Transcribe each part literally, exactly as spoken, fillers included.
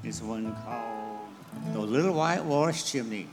It's one called The Little Whitewashed Chimney.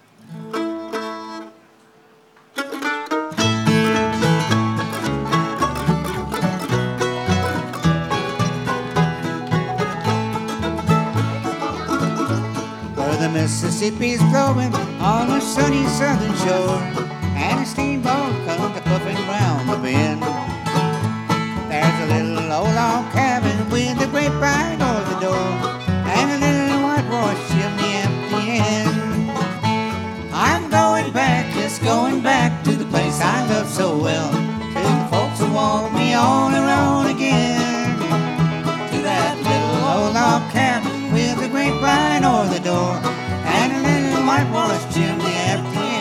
Where the Mississippi's flowing on the sunny southern shore, and a steamboat comes a-puffing round the bend. There's a little old log cabin with a grapevine over the door, and a little whitewashed chimney at the end. I'm going back, just going back to the place I love so well, to the folks who want me on the road again. To that little old log cabin with a grapevine over the door, and a little whitewashed chimney at the end.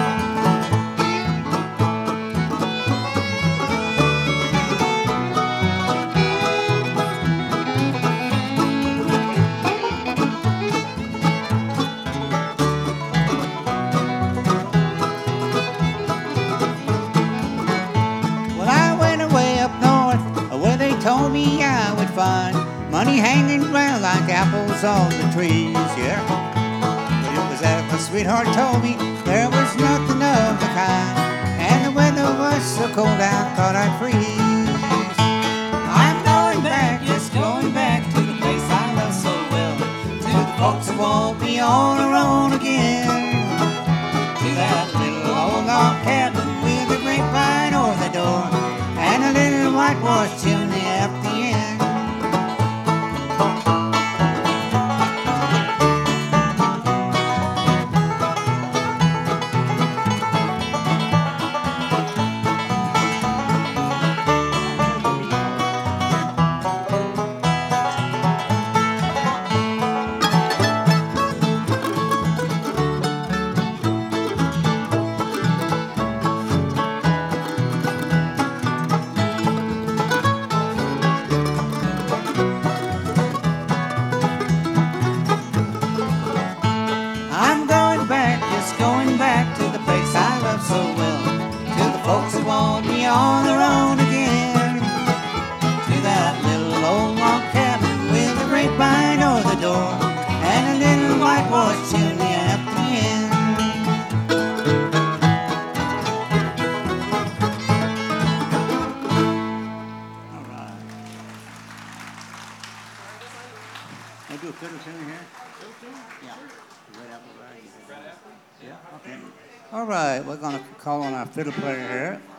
Told me I would find money hanging round like apples on the trees, yeah. But it was that my sweetheart told me there was nothing of the kind, and the weather was so cold I thought I'd freeze. I'm going back, just going back to the place I love so well, to the folks who won't be on their own again. To that little old log cabin with a grapevine over the door, and a little whitewashed chimney at the end. Going back to the place I love so well, to the folks who want me on their own again. To that little old log cabin with a grapevine over the door, and a little whitewashed chimney at the end. All right. Can I do a fiddle tune here? Yeah. Right after that. Yeah, okay. All right, we're going to call on our fiddle player here.